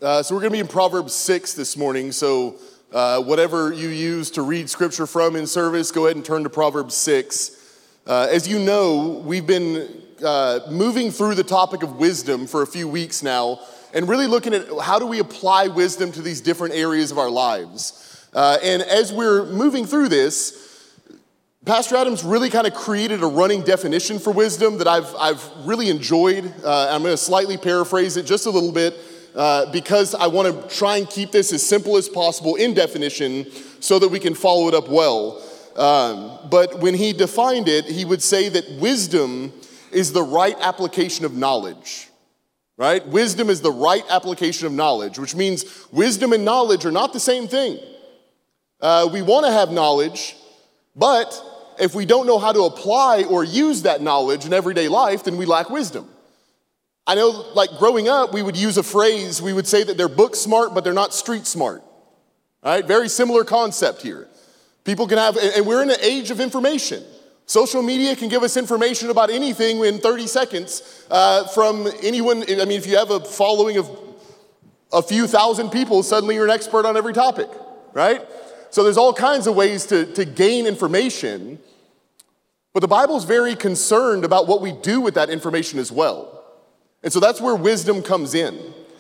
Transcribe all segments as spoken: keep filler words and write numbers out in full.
Uh, so we're going to be in Proverbs six this morning, so uh, whatever you use to read scripture from in service, go ahead and turn to Proverbs six. Uh, as you know, we've been uh, moving through the topic of wisdom for a few weeks now, and really looking at how do we apply wisdom to these different areas of our lives. Uh, and as we're moving through this, Pastor Adams really kind of created a running definition for wisdom that I've, I've really enjoyed. Uh, I'm going to slightly paraphrase it just a little bit, Uh, because I want to try and keep this as simple as possible in definition so that we can follow it up well. Um, but when he defined it, he would say that wisdom is the right application of knowledge, right? Wisdom is the right application of knowledge, which means wisdom and knowledge are not the same thing. Uh, we want to have knowledge, but if we don't know how to apply or use that knowledge in everyday life, then we lack wisdom. I know, like growing up, we would use a phrase, we would say that they're book smart, but they're not street smart. All right, very similar concept here. People can have, and we're in an age of information. Social media can give us information about anything in thirty seconds uh, from anyone. I mean, if you have a following of a few thousand people, suddenly you're an expert on every topic, right? So there's all kinds of ways to, to gain information, but the Bible's very concerned about what we do with that information as well. And so that's where wisdom comes in.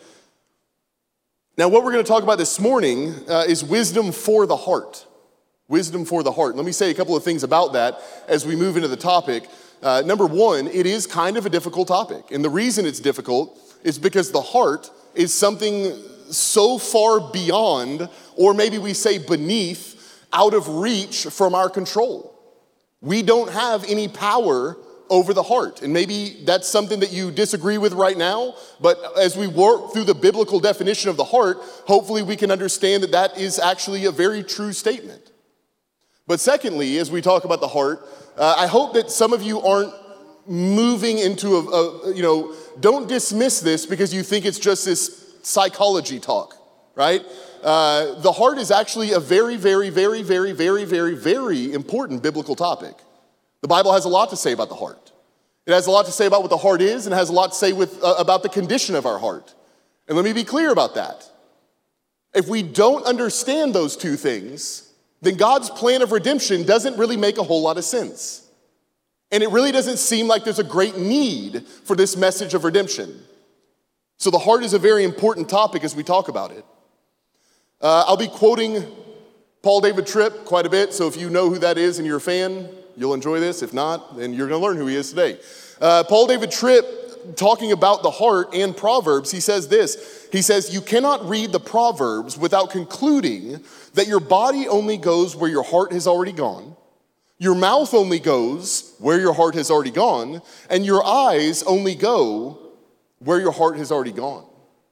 Now, what we're going to talk about this morning uh, is wisdom for the heart. Wisdom for the heart. Let me say a couple of things about that as we move into the topic. Uh, number one, it is kind of a difficult topic. And the reason it's difficult is because the heart is something so far beyond, or maybe we say beneath, out of reach from our control. We don't have any power over the heart. And maybe that's something that you disagree with right now, but as we work through the biblical definition of the heart, hopefully we can understand that that is actually a very true statement. But secondly, as we talk about the heart, uh, I hope that some of you aren't moving into a, a, you know, don't dismiss this because you think it's just this psychology talk, right? Uh, the heart is actually a very, very, very, very, very, very, very important biblical topic. The Bible has a lot to say about the heart. It has a lot to say about what the heart is, and it has a lot to say with, uh, about the condition of our heart. And let me be clear about that. If we don't understand those two things, then God's plan of redemption doesn't really make a whole lot of sense. And it really doesn't seem like there's a great need for this message of redemption. So the heart is a very important topic as we talk about it. Uh, I'll be quoting Paul David Tripp quite a bit, so if you know who that is and you're a fan, you'll enjoy this. If not, then you're going to learn who he is today. Uh, Paul David Tripp, talking about the heart and Proverbs, he says this. He says, you cannot read the Proverbs without concluding that your body only goes where your heart has already gone, your mouth only goes where your heart has already gone, and your eyes only go where your heart has already gone.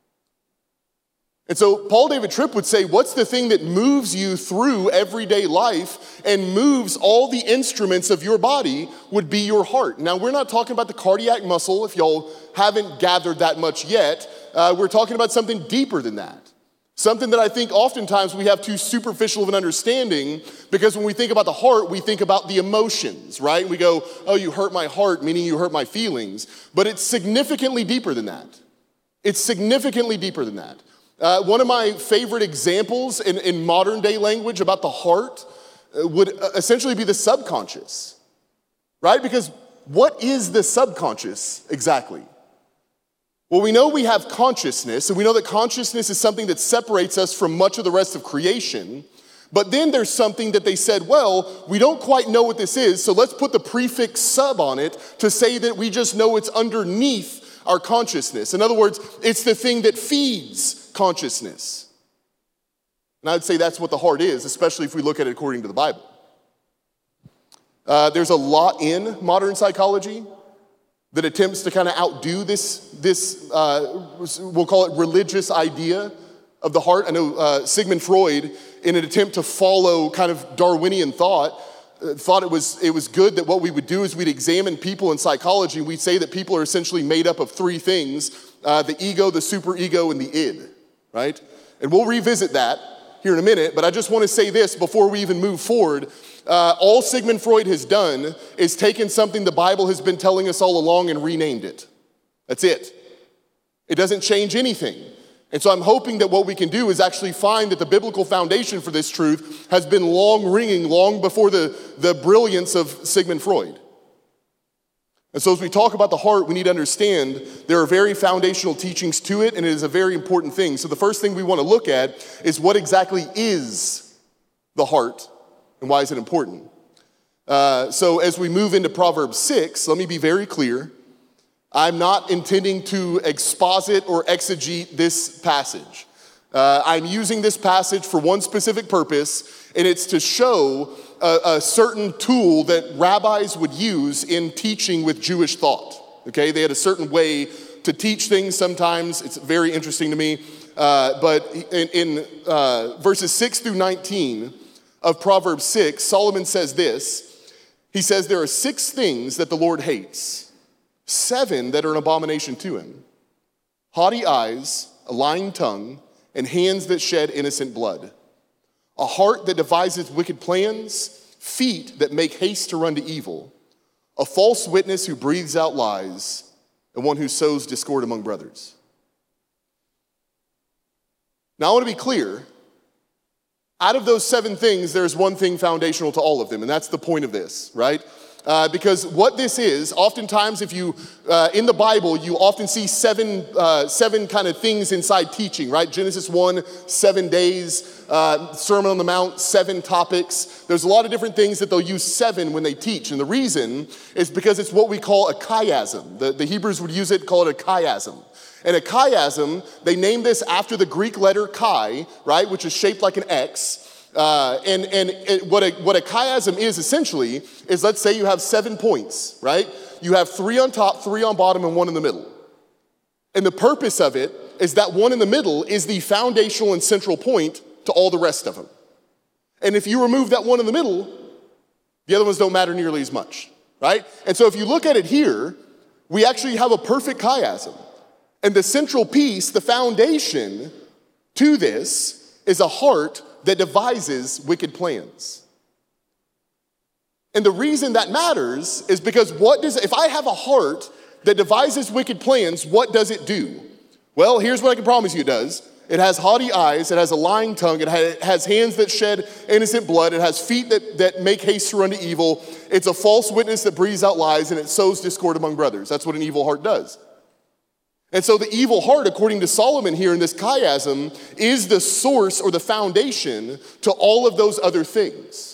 And so Paul David Tripp would say, what's the thing that moves you through everyday life and moves all the instruments of your body would be your heart. Now, we're not talking about the cardiac muscle, if y'all haven't gathered that much yet. Uh, we're talking about something deeper than that. Something that I think oftentimes we have too superficial of an understanding, because when we think about the heart, we think about the emotions, right? We go, oh, you hurt my heart, meaning you hurt my feelings. But it's significantly deeper than that. It's significantly deeper than that. Uh, one of my favorite examples in, in modern day language about the heart uh, would essentially be the subconscious, right? Because what is the subconscious exactly? Well, we know we have consciousness, and we know that consciousness is something that separates us from much of the rest of creation. But then there's something that they said, well, we don't quite know what this is, so let's put the prefix sub on it to say that we just know it's underneath our consciousness. In other words, it's the thing that feeds consciousness. And I would say that's what the heart is, especially if we look at it according to the Bible. Uh, there's a lot in modern psychology that attempts to kind of outdo this, this uh, we'll call it religious idea of the heart. I know uh, Sigmund Freud, in an attempt to follow kind of Darwinian thought, uh, thought it was, it was good that what we would do is we'd examine people in psychology, and we'd say that people are essentially made up of three things, uh, the ego, the superego, and the id, right? And we'll revisit that here in a minute, but I just want to say this before we even move forward. Uh, all Sigmund Freud has done is taken something the Bible has been telling us all along and renamed it. That's it. It doesn't change anything. And so I'm hoping that what we can do is actually find that the biblical foundation for this truth has been long ringing, long before the, the brilliance of Sigmund Freud. And so as we talk about the heart, we need to understand there are very foundational teachings to it, and it is a very important thing. So the first thing we want to look at is what exactly is the heart, and why is it important? Uh, so as we move into Proverbs six, let me be very clear. I'm not intending to exposit or exegete this passage. Uh, I'm using this passage for one specific purpose, and it's to show a, a certain tool that rabbis would use in teaching with Jewish thought. Okay, they had a certain way to teach things sometimes. It's very interesting to me. Uh, but in, in uh, verses six through nineteen of Proverbs six, Solomon says this. He says, there are six things that the Lord hates. Seven that are an abomination to him: haughty eyes, a lying tongue, and hands that shed innocent blood. A heart that devises wicked plans, feet that make haste to run to evil. A false witness who breathes out lies, and one who sows discord among brothers. Now I want to be clear. Out of those seven things, there's one thing foundational to all of them, and that's the point of this, right? Uh, because what this is, oftentimes if you, uh, in the Bible, you often see seven, uh, seven kind of things inside teaching, right? Genesis one, seven days, uh, Sermon on the Mount, seven topics. There's a lot of different things that they'll use seven when they teach. And the reason is because it's what we call a chiasm. The, the Hebrews would use it, call it a chiasm. And a chiasm, they named this after the Greek letter chi, right? Which is shaped like an X. Uh, and and it, what, a, what a chiasm is essentially is, let's say you have seven points, right? You have three on top, three on bottom, and one in the middle. And the purpose of it is that one in the middle is the foundational and central point to all the rest of them. And if you remove that one in the middle, the other ones don't matter nearly as much, right? And so if you look at it here, we actually have a perfect chiasm. And the central piece, the foundation to this, is a heart that devises wicked plans. And the reason that matters is because what does, if I have a heart that devises wicked plans, what does it do? Well, here's what I can promise you it does. It has haughty eyes, it has a lying tongue, it has hands that shed innocent blood, it has feet that, that make haste to run to evil, it's a false witness that breathes out lies, and it sows discord among brothers. That's what an evil heart does. And so the evil heart, according to Solomon here in this chiasm, is the source or the foundation to all of those other things.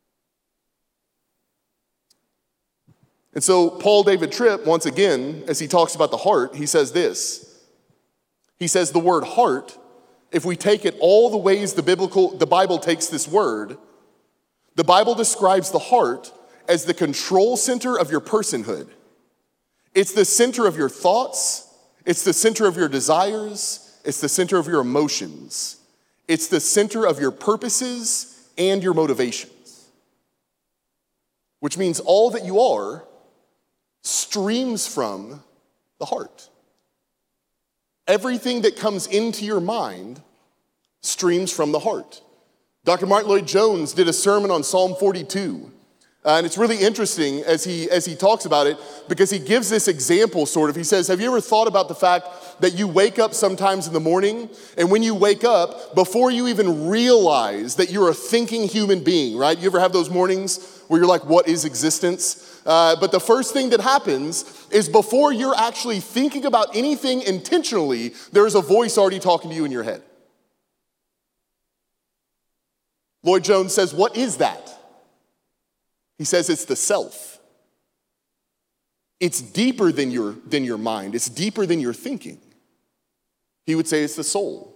And so Paul David Tripp, once again, as he talks about the heart, he says this. He says the word heart, if we take it all the ways the biblical, the Bible takes this word, the Bible describes the heart as the control center of your personhood. It's the center of your thoughts. It's the center of your desires. It's the center of your emotions. It's the center of your purposes and your motivations. Which means all that you are streams from the heart. Everything that comes into your mind streams from the heart. Doctor Martin Lloyd-Jones did a sermon on Psalm forty-two. Uh, and it's really interesting as he as he talks about it, because he gives this example sort of. He says, have you ever thought about the fact that you wake up sometimes in the morning, and when you wake up, before you even realize that you're a thinking human being, right? You ever have those mornings where you're like, what is existence? Uh, but the first thing that happens is before you're actually thinking about anything intentionally, there's a voice already talking to you in your head. Lloyd-Jones says, what is that? He says it's the self. It's deeper than your, than your mind. It's deeper than your thinking. He would say it's the soul.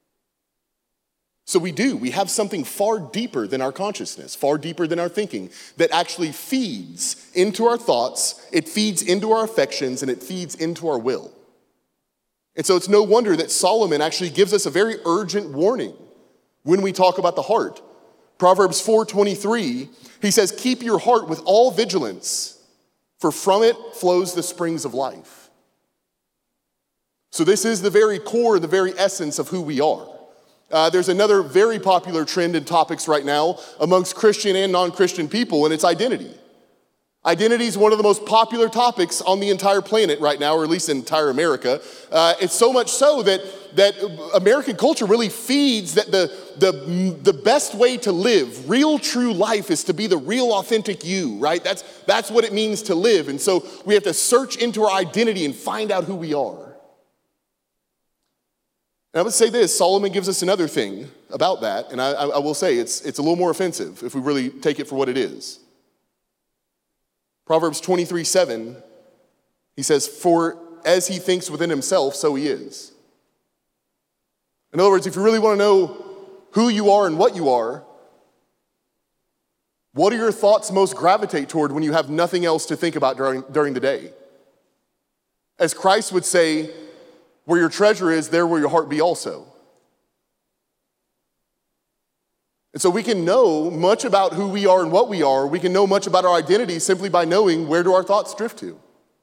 So we do. We have something far deeper than our consciousness, far deeper than our thinking, that actually feeds into our thoughts, it feeds into our affections, and it feeds into our will. And so it's no wonder that Solomon actually gives us a very urgent warning when we talk about the heart. Proverbs four twenty-three, he says, keep your heart with all vigilance, for from it flows the springs of life. So this is the very core, the very essence of who we are. Uh, there's another very popular trend in topics right now amongst Christian and non-Christian people, and it's identity. Identity is one of the most popular topics on the entire planet right now, or at least in entire America. Uh, it's so much so that, that American culture really feeds that the, the, the best way to live, real true life, is to be the real authentic you, right? That's, that's what it means to live. And so we have to search into our identity and find out who we are. And I would say this, Solomon gives us another thing about that, and I, I will say it's, it's a little more offensive if we really take it for what it is. Proverbs twenty-three seven, he says, for as he thinks within himself, so he is. In other words, if you really want to know who you are and what you are, what do your thoughts most gravitate toward when you have nothing else to think about during, during the day? As Christ would say, where your treasure is, there will your heart be also. And so we can know much about who we are and what we are. We can know much about our identity simply by knowing where do our thoughts drift to.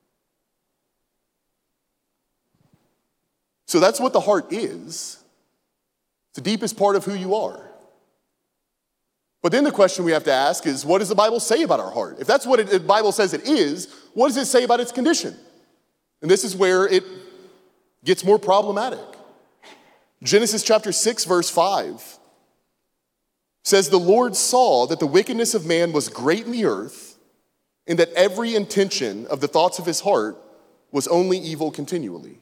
So that's what the heart is. It's the deepest part of who you are. But then the question we have to ask is, what does the Bible say about our heart? If that's what it, the Bible says it is, what does it say about its condition? And this is where it gets more problematic. Genesis chapter six, verse five. Says, the Lord saw that the wickedness of man was great in the earth, and that every intention of the thoughts of his heart was only evil continually.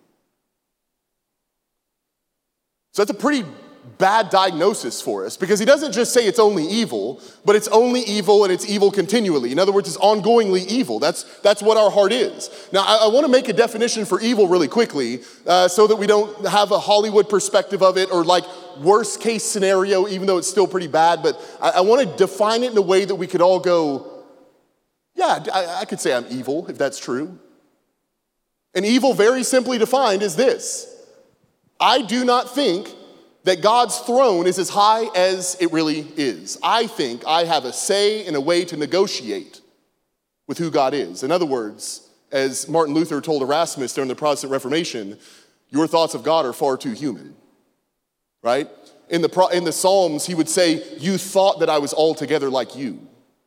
So that's a pretty bad diagnosis for us, because he doesn't just say it's only evil, but it's only evil and it's evil continually. In other words, it's ongoingly evil. That's, that's what our heart is. Now, I, I want to make a definition for evil really quickly uh, so that we don't have a Hollywood perspective of it, or like worst case scenario, even though it's still pretty bad. But I, I want to define it in a way that we could all go, yeah, I, I could say I'm evil if that's true. And evil, very simply defined, is this: I do not think that God's throne is as high as it really is. I think I have a say and a way to negotiate with who God is. In other words, as Martin Luther told Erasmus during the Protestant Reformation, your thoughts of God are far too human, right? In the, in the Psalms, he would say, you thought that I was altogether like you.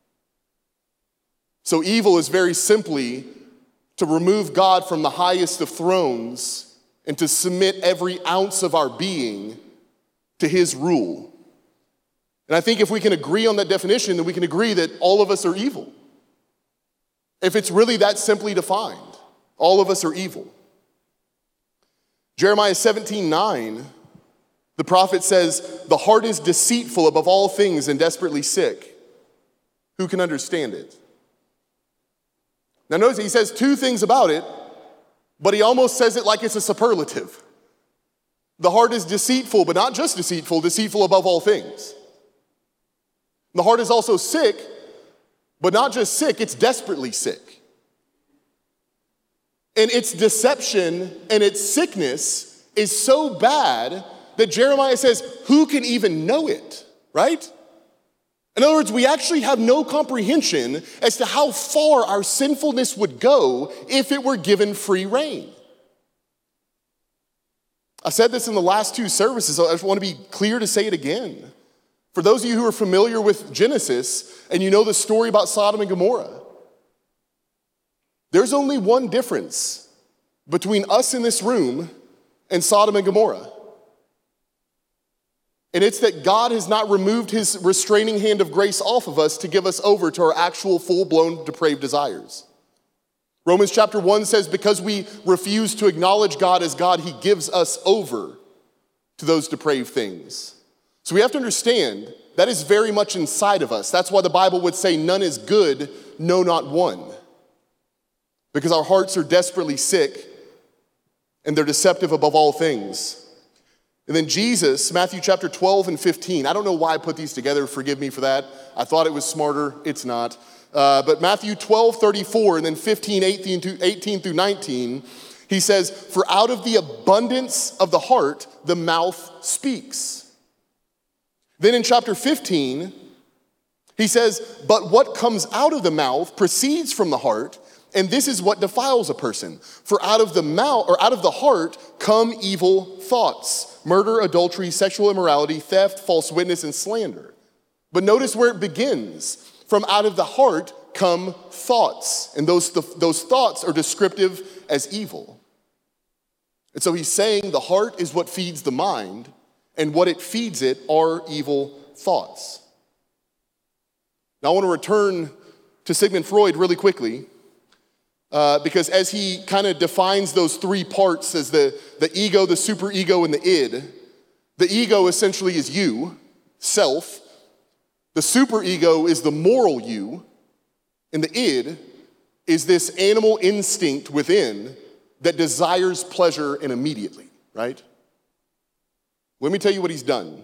So evil is very simply to remove God from the highest of thrones and to submit every ounce of our being to his rule. And I think if we can agree on that definition, then we can agree that all of us are evil. If it's really that simply defined, all of us are evil. Jeremiah seventeen nine, the prophet says, the heart is deceitful above all things and desperately sick. Who can understand it? Now notice he says two things about it, but he almost says it like it's a superlative. The heart is deceitful, but not just deceitful, deceitful above all things. The heart is also sick, but not just sick, it's desperately sick. And its deception and its sickness is so bad that Jeremiah says, who can even know it, right? In other words, we actually have no comprehension as to how far our sinfulness would go if it were given free rein. I said this in the last two services, so I just want to be clear to say it again. For those of you who are familiar with Genesis and you know the story about Sodom and Gomorrah, there's only one difference between us in this room and Sodom and Gomorrah. And it's that God has not removed his restraining hand of grace off of us to give us over to our actual full-blown depraved desires. Romans chapter one says, because we refuse to acknowledge God as God, he gives us over to those depraved things. So we have to understand that is very much inside of us. That's why the Bible would say none is good, no, not one. Because our hearts are desperately sick and they're deceptive above all things. And then Jesus, Matthew chapter twelve and fifteen. I don't know why I put these together. Forgive me for that. I thought it was smarter. It's not. Uh, but Matthew twelve thirty-four and then fifteen, eighteen, to, eighteen through nineteen, he says, for out of the abundance of the heart, the mouth speaks. Then in chapter fifteen, he says, but what comes out of the mouth proceeds from the heart, and this is what defiles a person. For out of the mouth, or out of the heart, come evil thoughts, murder, adultery, sexual immorality, theft, false witness, and slander. But notice where it begins. From out of the heart come thoughts. And those, those thoughts are descriptive as evil. And so he's saying the heart is what feeds the mind, and what it feeds it are evil thoughts. Now I want to return to Sigmund Freud really quickly, uh, because as he kind of defines those three parts as the, the ego, the superego, and the id, the ego essentially is you, self. The superego is the moral you, and the id is this animal instinct within that desires pleasure and immediately, right? Let me tell you what he's done.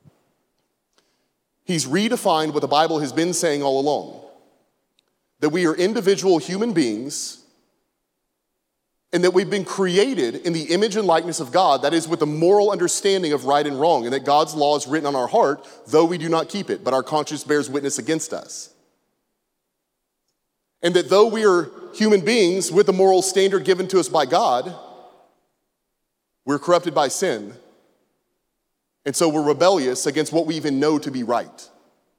He's redefined what the Bible has been saying all along, that we are individual human beings and that we've been created in the image and likeness of God, that is with a moral understanding of right and wrong, and that God's law is written on our heart, though we do not keep it, but our conscience bears witness against us. And that though we are human beings with the moral standard given to us by God, we're corrupted by sin, and so we're rebellious against what we even know to be right.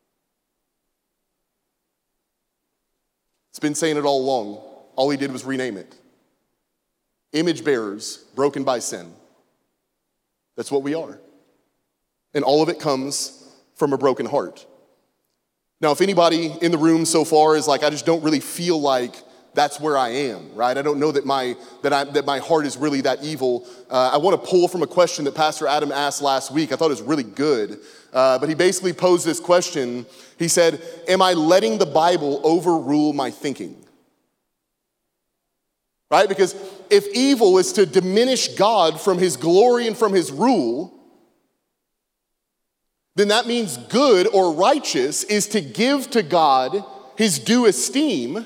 It's been saying it all along. All he did was rename it. Image bearers broken by sin. That's what we are. And all of it comes from a broken heart. Now, if anybody in the room so far is like, I just don't really feel like that's where I am, right? I don't know that my that I that my heart is really that evil. Uh, I want to pull from a question that Pastor Adam asked last week. I thought it was really good. Uh, but he basically posed this question. He said, am I letting the Bible overrule my thinking? Right? Because if evil is to diminish God from his glory and from his rule, then that means good or righteous is to give to God his due esteem.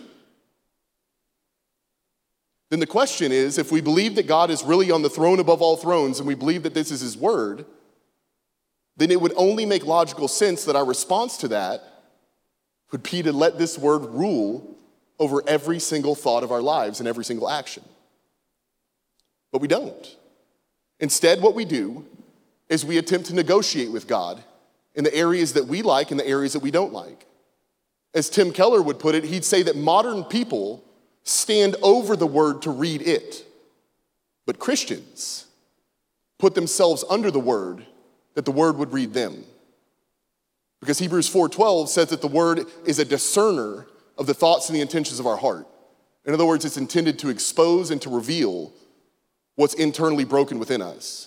Then the question is, if we believe that God is really on the throne above all thrones and we believe that this is his word, then it would only make logical sense that our response to that would be to let this word rule over every single thought of our lives and every single action. But we don't. Instead, what we do is we attempt to negotiate with God in the areas that we like and the areas that we don't like. As Tim Keller would put it, he'd say that modern people stand over the word to read it, but Christians put themselves under the word that the word would read them. Because Hebrews four twelve says that the word is a discerner of the thoughts and the intentions of our heart. In other words, it's intended to expose and to reveal what's internally broken within us.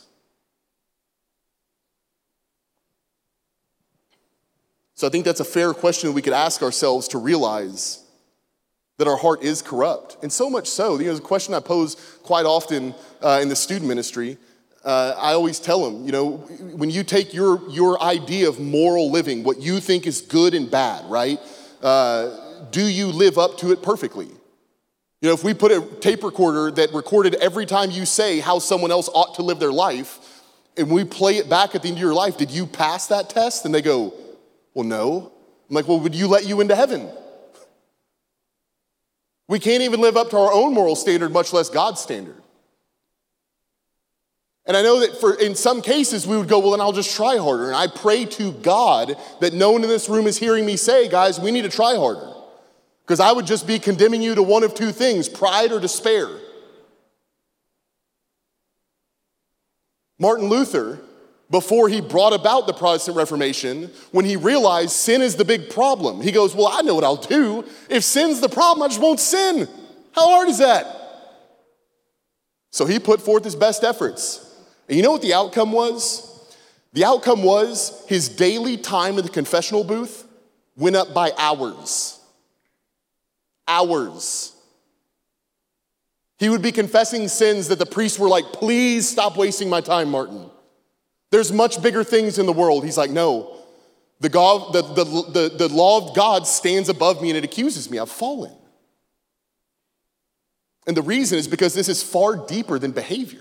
So I think that's a fair question we could ask ourselves to realize that our heart is corrupt. And so much so, you know, it's a question I pose quite often uh, in the student ministry. Uh, I always tell them, you know, when you take your, your idea of moral living, what you think is good and bad, right? Uh, do you live up to it perfectly? You know, if we put a tape recorder that recorded every time you say how someone else ought to live their life, and we play it back at the end of your life, did you pass that test? And they go, well, no. I'm like, well, would you let you into heaven? We can't even live up to our own moral standard, much less God's standard. And I know that for in some cases we would go, well, then I'll just try harder. And I pray to God that no one in this room is hearing me say, guys, we need to try harder. Because I would just be condemning you to one of two things, pride or despair. Martin Luther, before he brought about the Protestant Reformation, when he realized sin is the big problem, he goes, well, I know what I'll do. If sin's the problem, I just won't sin. How hard is that? So he put forth his best efforts. And you know what the outcome was? The outcome was his daily time in the confessional booth went up by hours. Hours. He would be confessing sins that the priests were like, please stop wasting my time, Martin. There's much bigger things in the world. He's like, no, the, God, the, the, the, the law of God stands above me and it accuses me. I've fallen. And the reason is because this is far deeper than behavior.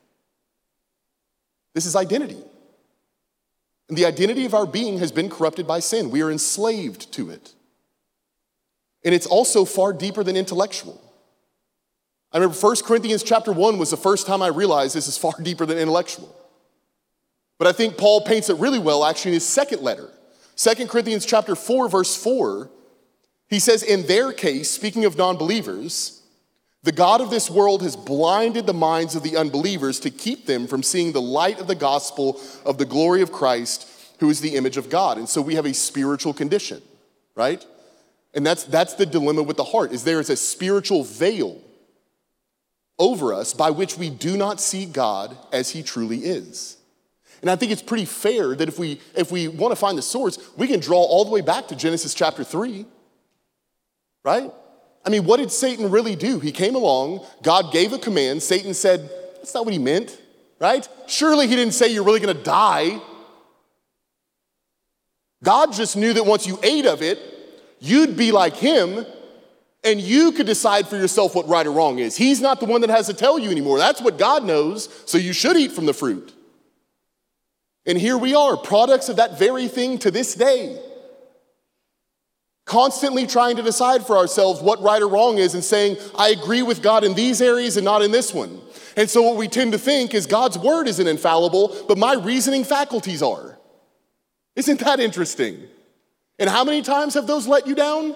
This is identity. And the identity of our being has been corrupted by sin. We are enslaved to it. And it's also far deeper than intellectual. I remember First Corinthians chapter one was the first time I realized this is far deeper than intellectual. But I think Paul paints it really well actually in his second letter. Second Corinthians chapter four, verse four, He says, in their case, speaking of non-believers, the God of this world has blinded the minds of the unbelievers to keep them from seeing the light of the gospel of the glory of Christ, who is the image of God. And so we have a spiritual condition, right? And that's, that's the dilemma with the heart, is there is a spiritual veil over us by which we do not see God as he truly is. And I think it's pretty fair that if we, if we want to find the source, we can draw all the way back to Genesis chapter three, right? I mean, what did Satan really do? He came along, God gave a command, Satan said, that's not what he meant, right? Surely he didn't say you're really gonna die. God just knew that once you ate of it, you'd be like him, and you could decide for yourself what right or wrong is. He's not the one that has to tell you anymore. That's what God knows, so you should eat from the fruit. And here we are, products of that very thing to this day. Constantly trying to decide for ourselves what right or wrong is and saying, I agree with God in these areas and not in this one. And so what we tend to think is God's word isn't infallible, but my reasoning faculties are. Isn't that interesting? And how many times have those let you down?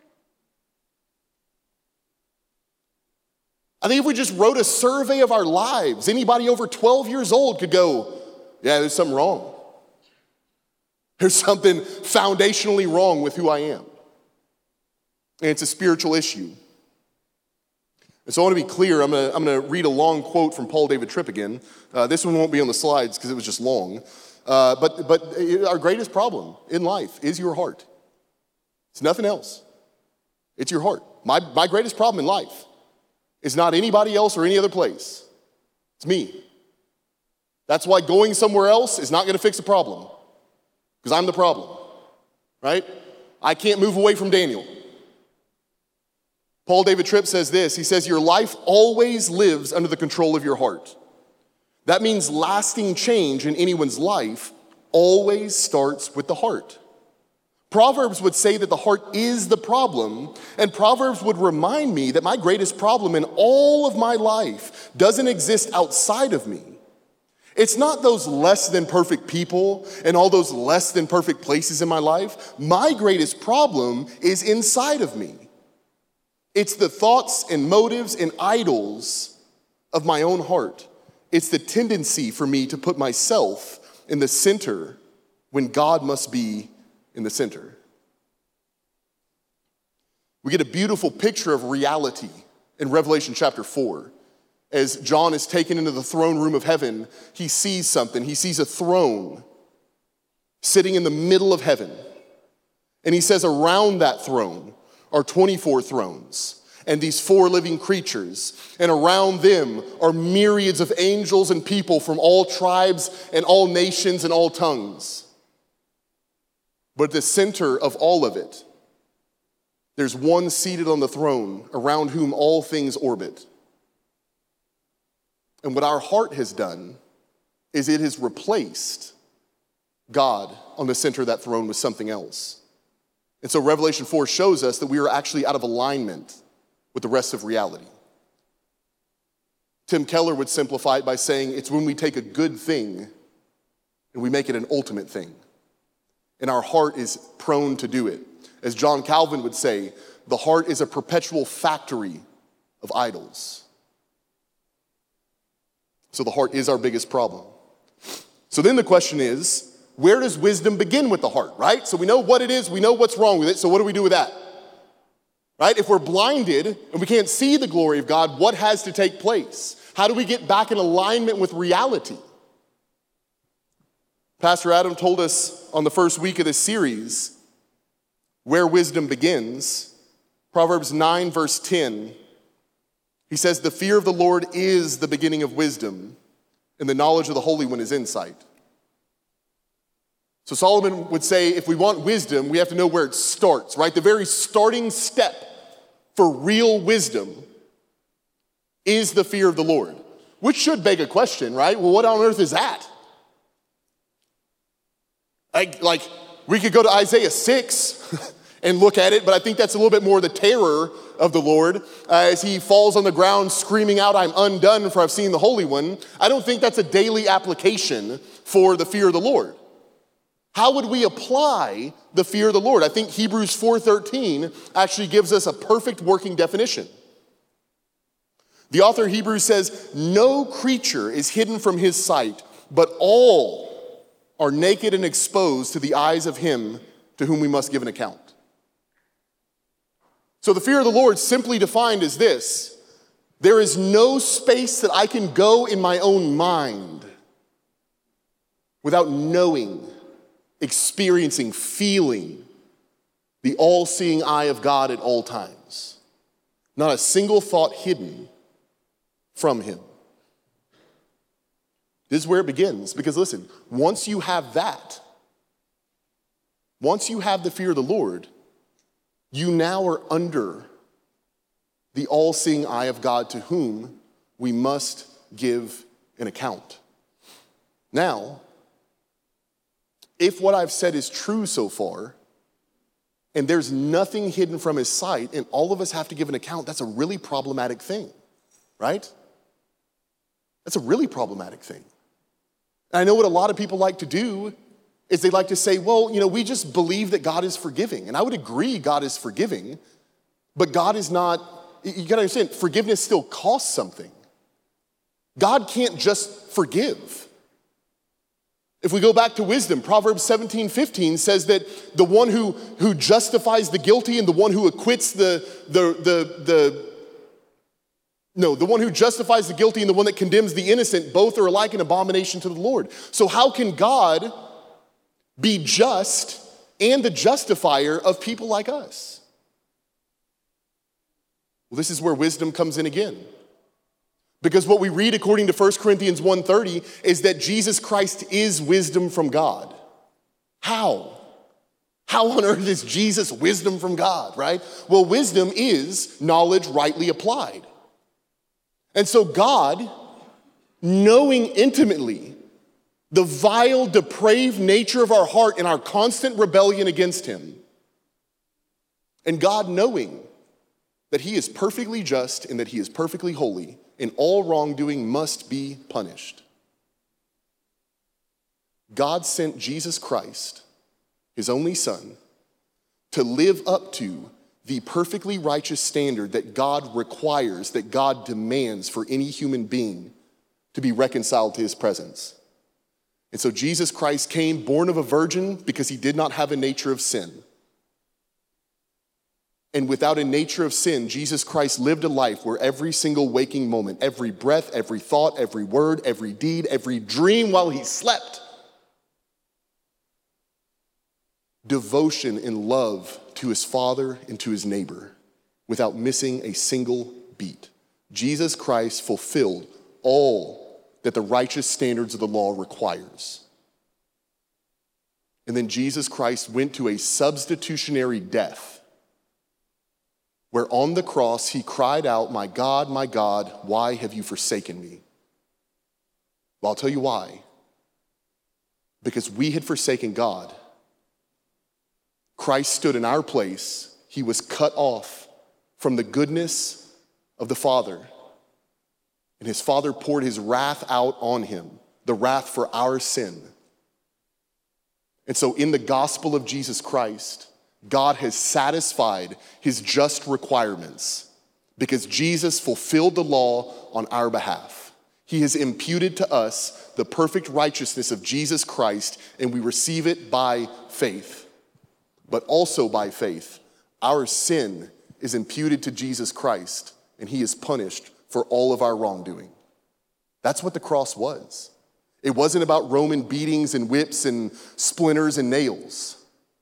I think if we just wrote a survey of our lives, anybody over twelve years old could go, yeah, there's something wrong. There's something foundationally wrong with who I am. And it's a spiritual issue. And so I want to be clear, I'm going to, I'm going to read a long quote from Paul David Tripp again. Uh, this one won't be on the slides because it was just long. Uh, but, but our greatest problem in life is your heart. It's nothing else. It's your heart. My, my greatest problem in life is not anybody else or any other place. It's me. That's why going somewhere else is not going to fix the problem, because I'm the problem, right? I can't move away from Daniel. Paul David Tripp says this. He says, your life always lives under the control of your heart. That means lasting change in anyone's life always starts with the heart. Proverbs would say that the heart is the problem, and Proverbs would remind me that my greatest problem in all of my life doesn't exist outside of me. It's not those less than perfect people and all those less than perfect places in my life. My greatest problem is inside of me. It's the thoughts and motives and idols of my own heart. It's the tendency for me to put myself in the center when God must be in the center. We get a beautiful picture of reality in Revelation chapter four. As John is taken into the throne room of heaven, he sees something. He sees a throne sitting in the middle of heaven. And he says around that throne are twenty-four thrones and these four living creatures. And around them are myriads of angels and people from all tribes and all nations and all tongues. But at the center of all of it, there's one seated on the throne around whom all things orbit. And what our heart has done is it has replaced God on the center of that throne with something else. And so Revelation four shows us that we are actually out of alignment with the rest of reality. Tim Keller would simplify it by saying it's when we take a good thing and we make it an ultimate thing. And our heart is prone to do it. As John Calvin would say, the heart is a perpetual factory of idols. So the heart is our biggest problem. So then the question is, where does wisdom begin with the heart, right? So we know what it is, we know what's wrong with it, so what do we do with that? Right? If we're blinded and we can't see the glory of God, what has to take place? How do we get back in alignment with reality? Pastor Adam told us on the first week of this series where wisdom begins. Proverbs nine verse ten. He says, the fear of the Lord is the beginning of wisdom, and the knowledge of the Holy One is insight. So Solomon would say, if we want wisdom, we have to know where it starts, right? The very starting step for real wisdom is the fear of the Lord, which should beg a question, right? Well, what on earth is that? Like, like we could go to Isaiah six and look at it, but I think that's a little bit more the terror of the Lord uh, as he falls on the ground screaming out, I'm undone for I've seen the Holy One. I don't think that's a daily application for the fear of the Lord. How would we apply the fear of the Lord? I think Hebrews four thirteen actually gives us a perfect working definition. The author of Hebrews says, no creature is hidden from his sight, but all are naked and exposed to the eyes of him to whom we must give an account. So the fear of the Lord, simply defined, is this: there is no space that I can go in my own mind without knowing, experiencing, feeling the all-seeing eye of God at all times. Not a single thought hidden from him. This is where it begins, because listen, once you have that, once you have the fear of the Lord, you now are under the all-seeing eye of God, to whom we must give an account. Now, if what I've said is true so far, and there's nothing hidden from his sight, and all of us have to give an account, that's a really problematic thing, right? That's a really problematic thing. And I know what a lot of people like to do is they like to say, well, you know, we just believe that God is forgiving. And I would agree God is forgiving, but God is not, you gotta understand, forgiveness still costs something. God can't just forgive. If we go back to wisdom, Proverbs seventeen fifteen says that the one who, who justifies the guilty and the one who acquits the, the, the, the, no, the one who justifies the guilty and the one that condemns the innocent, both are alike an abomination to the Lord. So how can God be just and the justifier of people like us? Well, this is where wisdom comes in again. Because what we read according to First Corinthians one thirty is that Jesus Christ is wisdom from God. How? How on earth is Jesus wisdom from God, right? Well, wisdom is knowledge rightly applied. And so God, knowing intimately the vile, depraved nature of our heart and our constant rebellion against him, and God knowing that he is perfectly just and that he is perfectly holy, and all wrongdoing must be punished, God sent Jesus Christ, his only son, to live up to the perfectly righteous standard that God requires, that God demands for any human being to be reconciled to his presence. And so Jesus Christ came born of a virgin because he did not have a nature of sin. And without a nature of sin, Jesus Christ lived a life where every single waking moment, every breath, every thought, every word, every deed, every dream while he slept, devotion and love to his Father and to his neighbor without missing a single beat. Jesus Christ fulfilled all that the righteous standards of the law requires. And then Jesus Christ went to a substitutionary death where on the cross he cried out, "My God, my God, why have you forsaken me?" Well, I'll tell you why. Because we had forsaken God. Christ stood in our place. He was cut off from the goodness of the Father. And his Father poured his wrath out on him, the wrath for our sin. And so in the gospel of Jesus Christ, God has satisfied his just requirements because Jesus fulfilled the law on our behalf. He has imputed to us the perfect righteousness of Jesus Christ, and we receive it by faith. But also by faith, our sin is imputed to Jesus Christ, and he is punished for all of our wrongdoing. That's what the cross was. It wasn't about Roman beatings and whips and splinters and nails.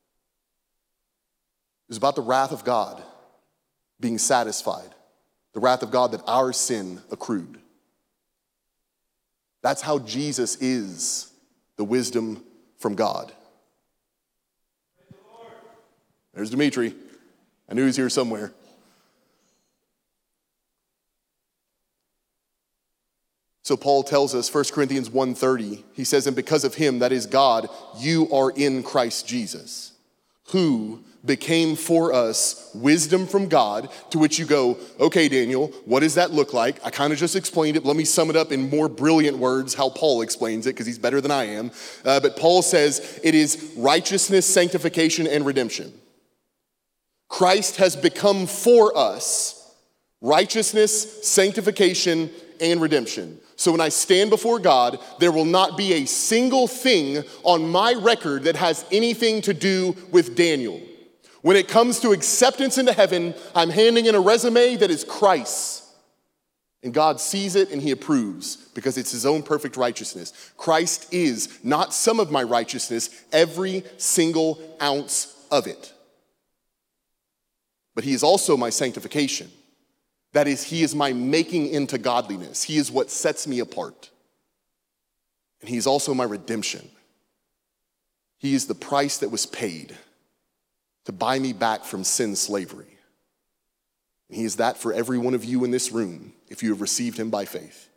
It was about the wrath of God being satisfied, the wrath of God that our sin accrued. That's how Jesus is the wisdom from God. There's Dimitri. I knew he was here somewhere. So Paul tells us, First Corinthians one thirty, he says, "And because of him, that is God, you are in Christ Jesus, who became for us wisdom from God, to which you go, okay, Daniel, what does that look like? I kind of just explained it. Let me sum it up in more brilliant words, how Paul explains it, because he's better than I am. Uh, but Paul says it is righteousness, sanctification, and redemption. Christ has become for us righteousness, sanctification, and redemption. So when I stand before God, there will not be a single thing on my record that has anything to do with Daniel. When it comes to acceptance into heaven, I'm handing in a resume that is Christ's. And God sees it and he approves because it's his own perfect righteousness. Christ is not some of my righteousness, every single ounce of it. But he is also my sanctification. That is, he is my making into godliness. He is what sets me apart. And he is also my redemption. He is the price that was paid to buy me back from sin's slavery. And he is that for every one of you in this room if you have received him by faith.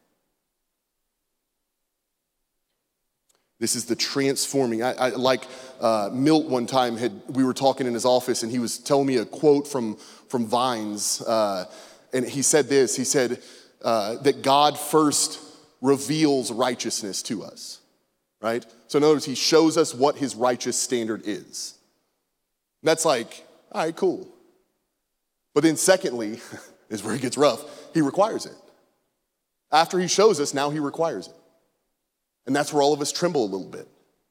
This is the transforming. I, I like uh, Milt one time had we were talking in his office and he was telling me a quote from from Vines, uh, and he said this. He said uh, that God first reveals righteousness to us, right? So in other words, he shows us what his righteous standard is. That's like, all right, cool. But then secondly, is where it gets rough, he requires it. After he shows us, now he requires it. And that's where all of us tremble a little bit.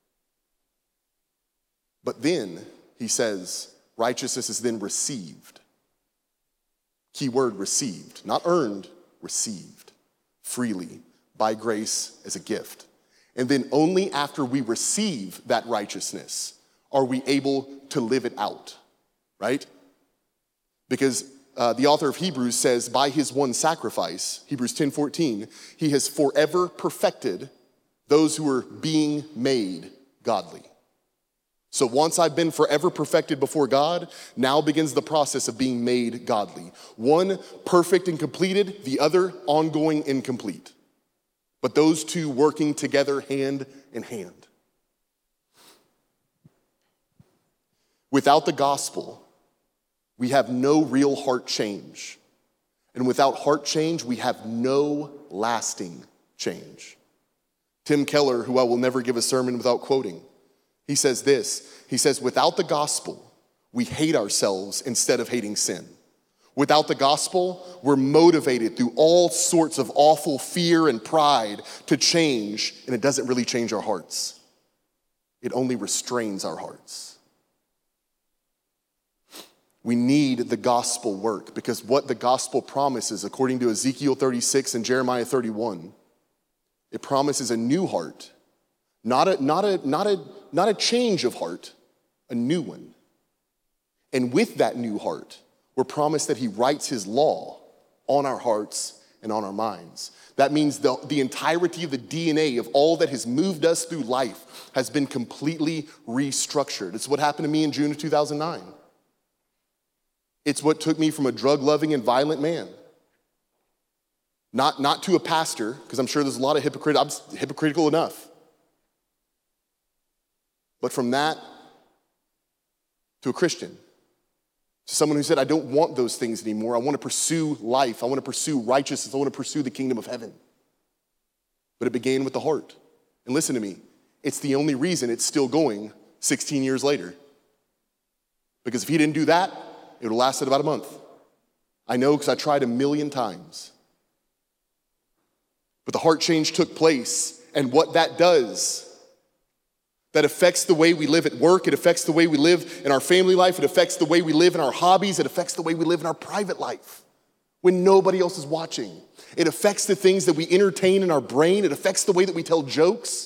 But then he says, righteousness is then received. Key word, received. Not earned, received. Freely, by grace, as a gift. And then only after we receive that righteousness are we able to live it out, right? Because uh, the author of Hebrews says, by his one sacrifice, Hebrews ten fourteen, he has forever perfected those who are being made godly. So once I've been forever perfected before God, now begins the process of being made godly. One perfect and completed, the other ongoing and complete. But those two working together hand in hand. Without the gospel, we have no real heart change. And without heart change, we have no lasting change. Tim Keller, who I will never give a sermon without quoting, he says this. He says, without the gospel, we hate ourselves instead of hating sin. Without the gospel, we're motivated through all sorts of awful fear and pride to change, and it doesn't really change our hearts. It only restrains our hearts. We need the gospel work because what the gospel promises, according to Ezekiel thirty-six and Jeremiah thirty-one, it promises a new heart, not a, not a, not a, not a change of heart, a new one. And with that new heart, we're promised that he writes his law on our hearts and on our minds. That means the, the entirety of the D N A of all that has moved us through life has been completely restructured. It's what happened to me in June of two thousand nine. It's what took me from a drug-loving and violent man, not, not to a pastor, because I'm sure there's a lot of hypocrite, I'm hypocritical enough. But from that to a Christian, to someone who said, I don't want those things anymore. I want to pursue life. I want to pursue righteousness. I want to pursue the kingdom of heaven. But it began with the heart. And listen to me, it's the only reason it's still going sixteen years later. Because if he didn't do that, it would have lasted about a month. I know because I tried a million times. But the heart change took place, and what that does, that affects the way we live at work, it affects the way we live in our family life, it affects the way we live in our hobbies, it affects the way we live in our private life when nobody else is watching. It affects the things that we entertain in our brain, it affects the way that we tell jokes.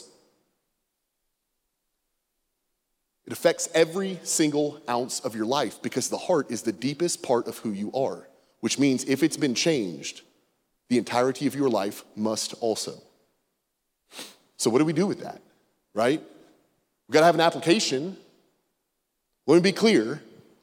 It affects every single ounce of your life because the heart is the deepest part of who you are, which means if it's been changed, the entirety of your life must also. So what do we do with that, right? We've got to have an application. Let me be clear.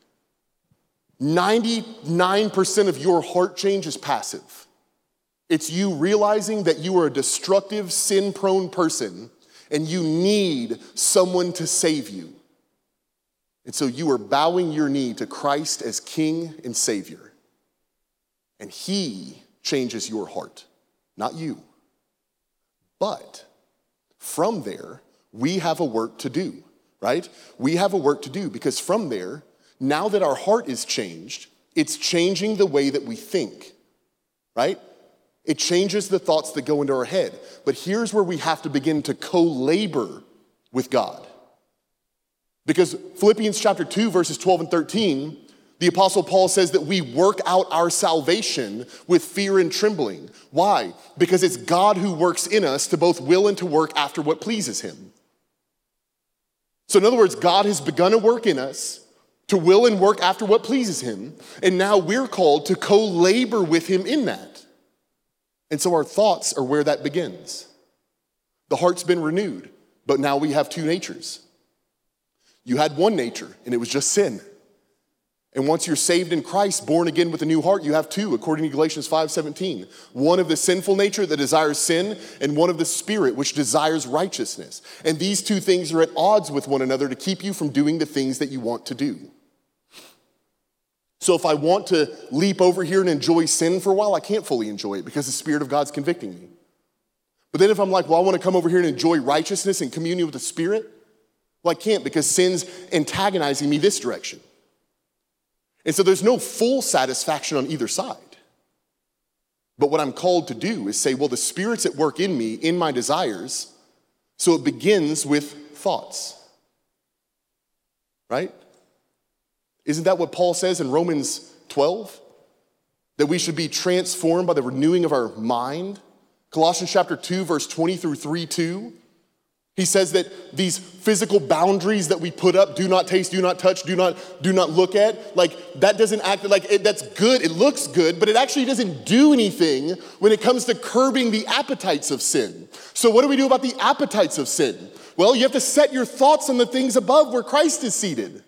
ninety-nine percent of your heart change is passive. It's you realizing that you are a destructive, sin-prone person and you need someone to save you. And so you are bowing your knee to Christ as King and Savior. And he changes your heart, not you. But from there, we have a work to do, right? We have a work to do because from there, now that our heart is changed, it's changing the way that we think, right? It changes the thoughts that go into our head. But here's where we have to begin to co-labor with God. Because Philippians chapter two, verses twelve and thirteen, the Apostle Paul says that we work out our salvation with fear and trembling. Why? Because it's God who works in us to both will and to work after what pleases him. So in other words, God has begun a work in us to will and work after what pleases him. And now we're called to co-labor with him in that. And so our thoughts are where that begins. The heart's been renewed, but now we have two natures. You had one nature, and it was just sin. And once you're saved in Christ, born again with a new heart, you have two, according to Galatians five seventeen. One of the sinful nature that desires sin, and one of the spirit which desires righteousness. And these two things are at odds with one another to keep you from doing the things that you want to do. So if I want to leap over here and enjoy sin for a while, I can't fully enjoy it because the Spirit of God's convicting me. But then if I'm like, well, I want to come over here and enjoy righteousness and communion with the Spirit, well, I can't because sin's antagonizing me this direction. And so there's no full satisfaction on either side. But what I'm called to do is say, well, the Spirit's at work in me, in my desires, so it begins with thoughts. Right? Isn't that what Paul says in Romans twelve? That we should be transformed by the renewing of our mind? Colossians chapter two, verse twenty through three two. He says that these physical boundaries that we put up, do not taste, do not touch, do not, do not look at, like that doesn't act like, it, that's good, it looks good, but it actually doesn't do anything when it comes to curbing the appetites of sin. So what do we do about the appetites of sin? Well, you have to set your thoughts on the things above where Christ is seated.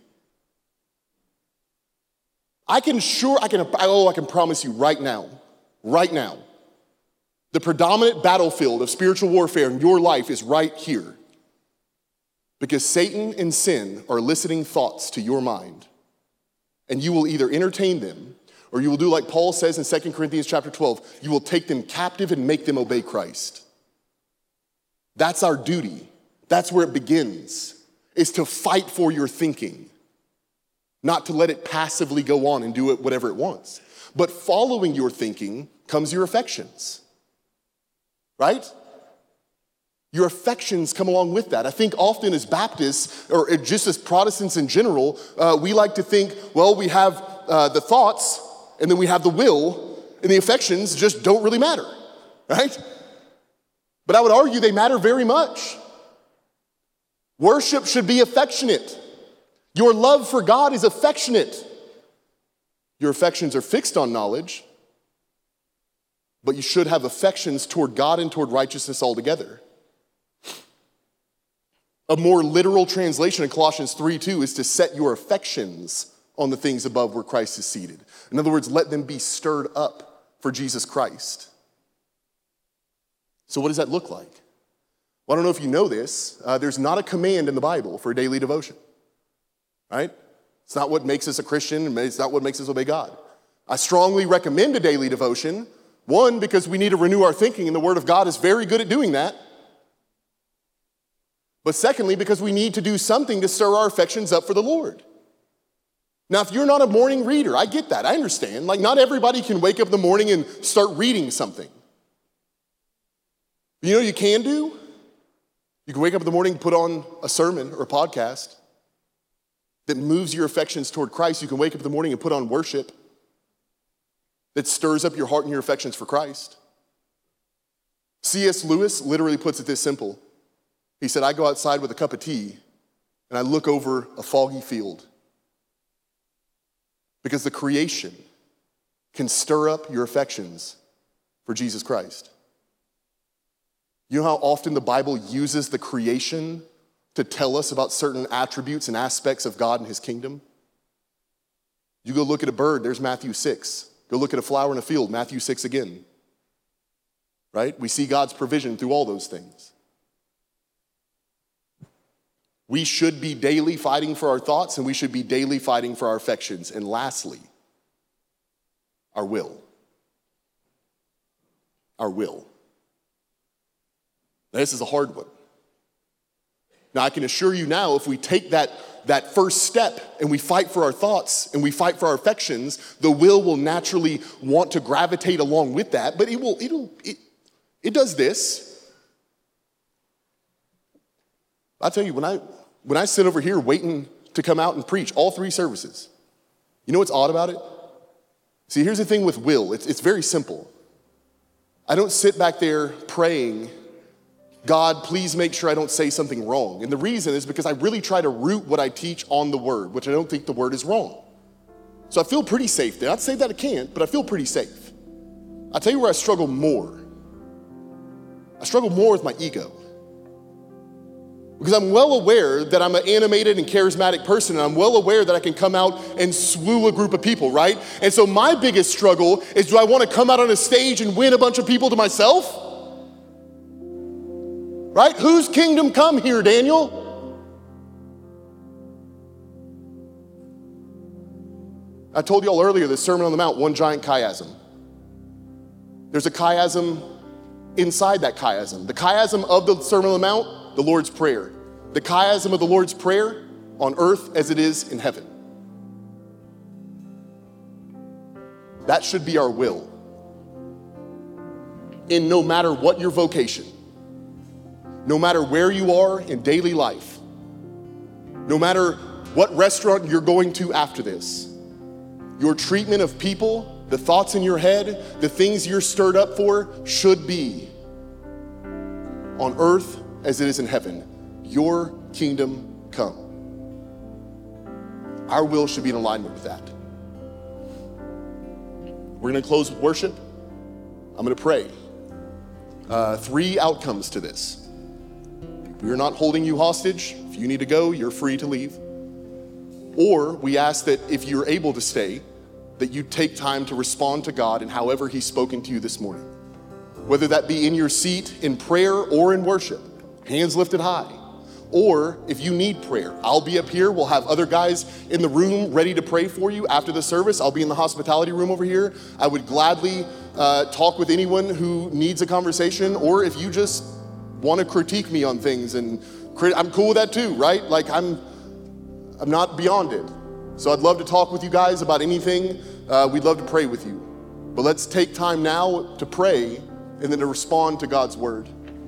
I can sure, I can, oh, I can promise you right now, right now, the predominant battlefield of spiritual warfare in your life is right here. Because Satan and sin are eliciting thoughts to your mind. And you will either entertain them, or you will do like Paul says in Second Corinthians chapter twelve, you will take them captive and make them obey Christ. That's our duty. That's where it begins, is to fight for your thinking. Not to let it passively go on and do it whatever it wants. But following your thinking comes your affections. Right? Your affections come along with that. I think often as Baptists, or just as Protestants in general, uh, we like to think, well, we have uh, the thoughts, and then we have the will, and the affections just don't really matter, right? But I would argue they matter very much. Worship should be affectionate. Your love for God is affectionate. Your affections are fixed on knowledge, but you should have affections toward God and toward righteousness altogether. A more literal translation in Colossians three two is to set your affections on the things above where Christ is seated. In other words, let them be stirred up for Jesus Christ. So what does that look like? Well, I don't know if you know this. Uh, there's not a command in the Bible for daily devotion, right? It's not what makes us a Christian. It's not what makes us obey God. I strongly recommend a daily devotion. One, because we need to renew our thinking, and the Word of God is very good at doing that. But secondly, because we need to do something to stir our affections up for the Lord. Now, if you're not a morning reader, I get that. I understand. Like, not everybody can wake up in the morning and start reading something. You know what you can do? You can wake up in the morning and put on a sermon or a podcast that moves your affections toward Christ. You can wake up in the morning and put on worship that stirs up your heart and your affections for Christ. C S Lewis literally puts it this simple. He said, I go outside with a cup of tea and I look over a foggy field because the creation can stir up your affections for Jesus Christ. You know how often the Bible uses the creation to tell us about certain attributes and aspects of God and his kingdom? You go look at a bird, there's Matthew six. Go look at a flower in a field, Matthew six again. Right? We see God's provision through all those things. We should be daily fighting for our thoughts, and we should be daily fighting for our affections. And lastly, our will. Our will. Now, this is a hard one. Now, I can assure you now, if we take that, that first step and we fight for our thoughts and we fight for our affections, the will will naturally want to gravitate along with that, but it will, it'll, it, it does this. I'll tell you, when I, when I sit over here waiting to come out and preach all three services, you know what's odd about it? See, here's the thing with will. It's, it's very simple. I don't sit back there praying, God, please make sure I don't say something wrong. And the reason is because I really try to root what I teach on the word, which I don't think the word is wrong. So I feel pretty safe there. I'd say that I can't, but I feel pretty safe. I'll tell you where I struggle more. I struggle more with my ego. Because I'm well aware that I'm an animated and charismatic person, and I'm well aware that I can come out and swoo a group of people, right? And so my biggest struggle is, do I want to come out on a stage and win a bunch of people to myself? Right? Whose kingdom come here, Daniel? I told you all earlier, the Sermon on the Mount, one giant chiasm. There's a chiasm inside that chiasm. The chiasm of the Sermon on the Mount, the Lord's Prayer. The chiasm of the Lord's Prayer on earth as it is in heaven. That should be our will. In no matter what your vocation, no matter where you are in daily life, no matter what restaurant you're going to after this, your treatment of people, the thoughts in your head, the things you're stirred up for should be on earth as it is in heaven. Your kingdom come. Our will should be in alignment with that. We're going to close with worship. I'm going to pray. Uh, three outcomes to this. We're not holding you hostage. If you need to go, you're free to leave. Or we ask that if you're able to stay, that you take time to respond to God in however He's spoken to you this morning. Whether that be in your seat in prayer or in worship, hands lifted high. Or if you need prayer, I'll be up here. We'll have other guys in the room ready to pray for you after the service. I'll be in the hospitality room over here. I would gladly uh, talk with anyone who needs a conversation, or if you just want to critique me on things, and crit- I'm cool with that too, right? Like I'm, I'm not beyond it. So I'd love to talk with you guys about anything. Uh, we'd love to pray with you. But let's take time now to pray and then to respond to God's word.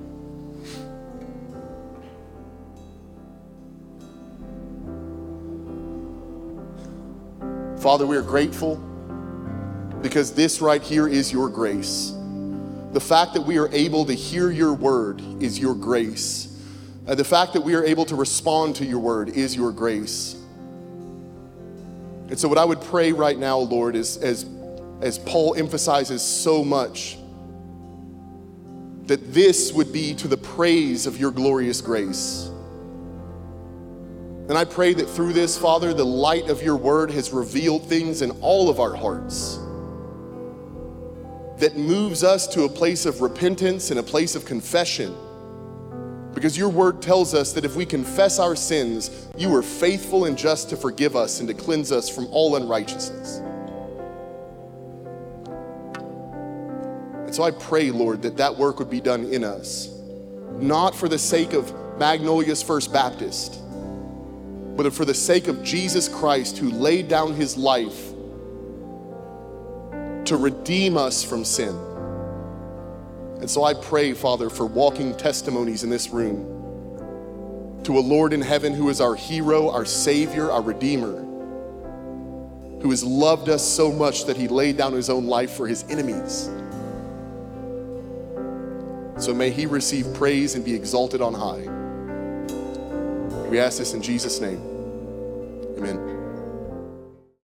Father, we are grateful because this right here is your grace. The fact that we are able to hear your word is your grace. Uh, the fact that we are able to respond to your word is your grace. And so what I would pray right now, Lord, is as, as Paul emphasizes so much, that this would be to the praise of your glorious grace. And I pray that through this, Father, the light of your word has revealed things in all of our hearts that moves us to a place of repentance and a place of confession. Because your word tells us that if we confess our sins, you are faithful and just to forgive us and to cleanse us from all unrighteousness. And so I pray, Lord, that that work would be done in us, not for the sake of Magnolia's First Baptist, but for the sake of Jesus Christ, who laid down his life to redeem us from sin. And so I pray, Father, for walking testimonies in this room to a Lord in heaven who is our hero, our Savior, our Redeemer, who has loved us so much that he laid down his own life for his enemies. So may he receive praise and be exalted on high. We ask this in Jesus' name. Amen.